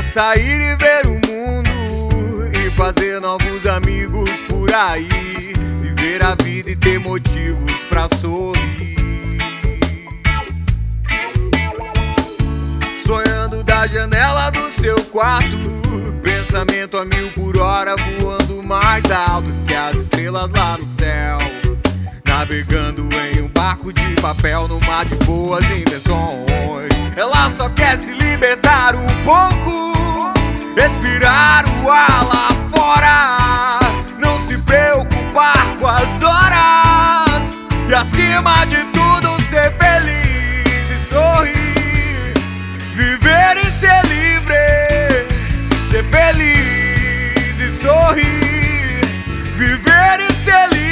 sair e ver o mundo e fazer novos amigos por aí, viver a vida e ter motivos pra sorrir. Sonhando da janela do seu quarto, pensamento a 1000 por hora, voando mais alto que as estrelas lá no céu, navegando em um barco de papel no mar de boas intenções. Ela só quer se libertar um pouco, respirar o ar lá fora, não se preocupar com as horas e acima de tudo ser feliz e sorrir, viver e ser livre, ser feliz e sorrir, viver e ser livre.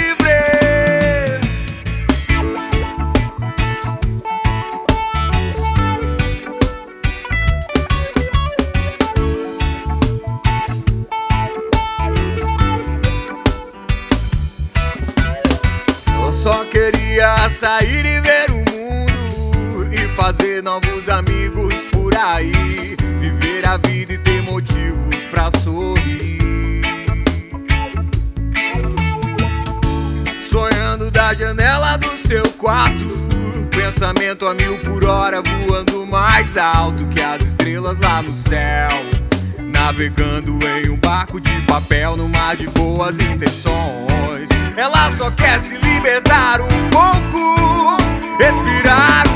Só queria sair e ver o mundo e fazer novos amigos por aí, viver a vida e ter motivos pra sorrir. Sonhando da janela do seu quarto, pensamento a 1000 por hora, voando mais alto que as estrelas lá no céu, navegando em um barco de papel no mar de boas intenções. Ela só quer se libertar um pouco, respirar